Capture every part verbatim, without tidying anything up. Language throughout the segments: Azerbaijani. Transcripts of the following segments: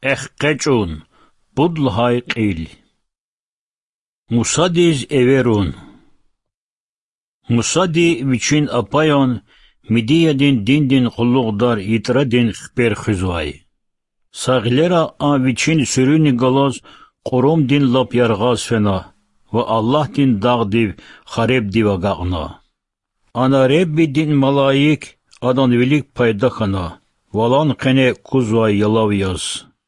Eх qeç'un, budlhay qil. Musadiz everun. Musadi viçin apayon, midiyadin dindin qulluqdar yitradin xper xizvay. Sağlera a viçin sürüni galoz, qorom din lap yargaz fena, ve Allah din dağdiv, xareb diva gağna. Ana Rebbi din malayik, adan velik payda xana, valan qene kuzvay yalav yaz.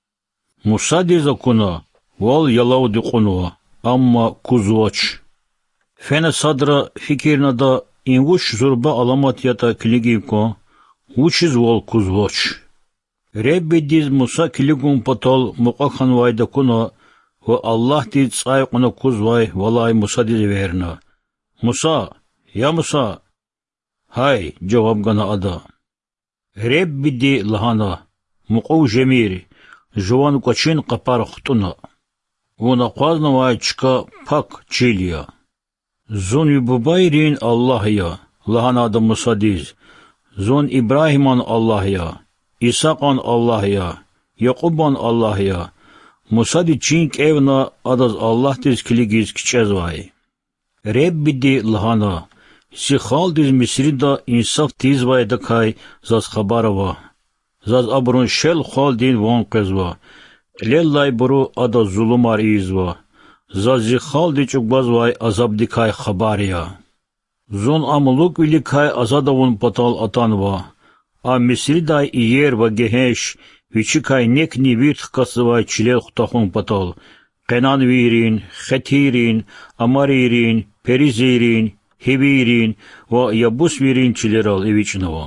Musadi zakuna, val yalav diqunu, amma kuzvoç. Fena sadra fikirna da invuş zurba alamat yata kligivko, uçiz val kuzvoç. Rebbi diz Musa kligun patol muqakhan vayda kuna, ve Allah diz sayquna kuzvay valay Musa diz verna. Musa, ya Musa, hay cevap gana ada. Rebbi di lahana, muqav jemir, жуван кочин qapar xutuna. Ona qazna vayçka pak çiliya. Zun yubayrin Allah ya, lahana da Musa diz. Zun İbrahim'an Allah ya, İsa'an Allah ya, Yakub'an Allah ya. Musa di çink evna adaz Allah diz kiligiz kiçez vay. Rebbi di lahana, si khal diz Misri da insaf diz vay da kay zaz khabarava. Zaz abrun şel khal din van qezva. Lellay buru ada zulumar izva. Zazi khal di çukbaz vay azab di kay khabariya. Zon amuluk vili kay azadavun patal atanva. A Misri day iyer va geheş, viçi kay nekni virt kasvay çile khutahun patal. Kenan virin, khetirin, amaririn, perizirin, hevirin va yabus virin çileral eviçnava.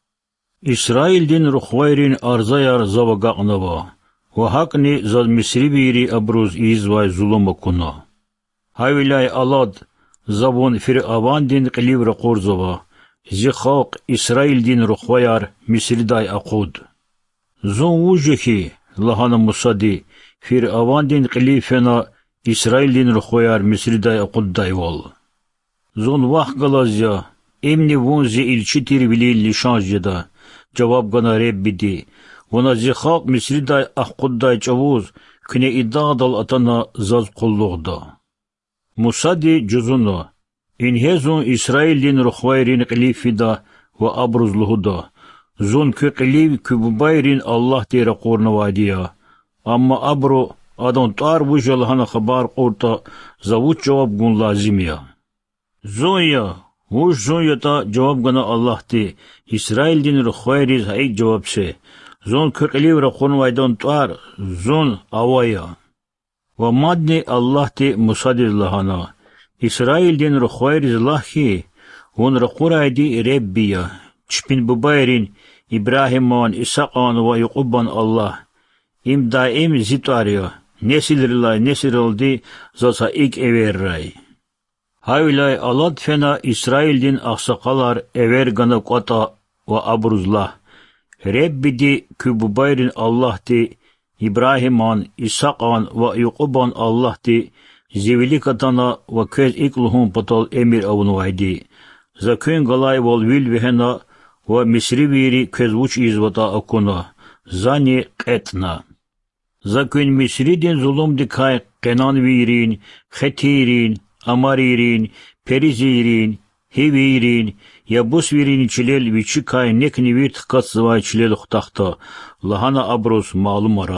İsrail din ruhvayrin arzayar zavagaqnava. Ve hakni zaz Misri biri abruz izvay zuluma kuna. Havilay alad zavun firavan din qilivra qurzava. Zi xalq İsrail din ruhvayar Misri day aqud. Zon vujehi lahana Musadi firavan din qilifena İsrail din ruhvayar Misri day aqud dayval. Zon vah galazya emni vunzi ilçitir bilil lishanjda. Cevap gana Rebbi di. Ona zi xalq Misri day aqud day çavuz kine idadal atana zaz qulluqda. Musa di cüzunu. İnhezun İsrail din ruhvayrin qilifida ve abruzluhuda. Zun kü qilif kübubayrin Allah dira qurna vadiya. Amma abru adan tar vujalhana khabar qurta zavut cevap gun lazimiya. Zun ya Vuş zon ta cevap gana Allah di. İsrail din ruhvayriz hayk cevap se. Zon kırkliv rakun vaydan tuar. Zon avaya. Ve madni Allah di musadiz lahana. İsrail din ruhvayriz lahi. Vun rakuray di Rebbiya. Çpin bubayrin İbrahim'an, İsa'an ve Yakub'an Allah. İm daim zitariya. Nesilirlay nesiliraldi zasa ilk everray. Havilay alad fena İsrail din aksakalar ever gana kota ve abruzlah. Rebbi di kübubayrin Allah di, İbrahim'an, İsa'an ve Yakub'an Allah di, zivili katana ve köz ikluhun patal emir avun vaydi. Zakün galay vol vil vehena ve Misri viri köz vuç izvata akuna. Zani qetna. Zakün Misri din zulum dikay kenan virin, khetirin, amaririn, perizirin, hevirin, yabus virin çilel viçi kay nekni virt katsvay çilel xutaqta, lahana abrus malum ara.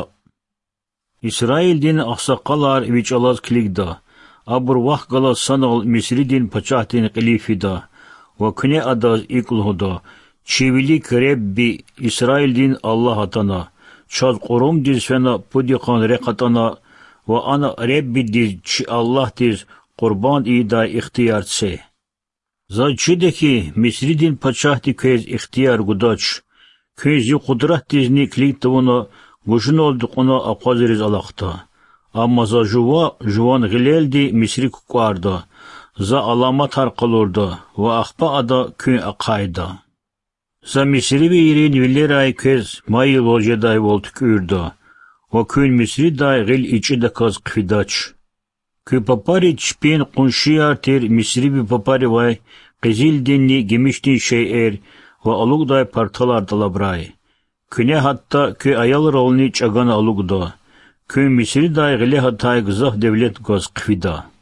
İsrail din aksakalar viç alaz kligda, abur vah galaz sanal Misri din paçahtin qilifida, ve kine adaz iklhuda, çivilik Rebbi İsrail din Allah atana, çaz qorum diz fena pudiqan reqatana, ve ana Rebbi diz çi Allah diz, Qurban ida ihtiyar tse. Zaçideki Misri din paçahti köz ihtiyar gudaç. Közi kudrat dizni kliktavuna guşun olduk ona aqaziriz alaqta. Amma za juva juvan gileldi Misri kukarda. Za alamat harqalurda ve aqpa ada kün aqayda. Za Misri birin villeray köz mayi lojeday voltuk ürda. Ve kün Misri day gil içi de kaz qfidaç. Kü papari çpin qunşiyar ter Misri bir papari vay, qizil dinli gemiştin şey er ve alugday partalar dalabray. Küne hatta kö ayal rolni çagan alugda. Kö misri da gile hatay gızah devlet gaz qfida.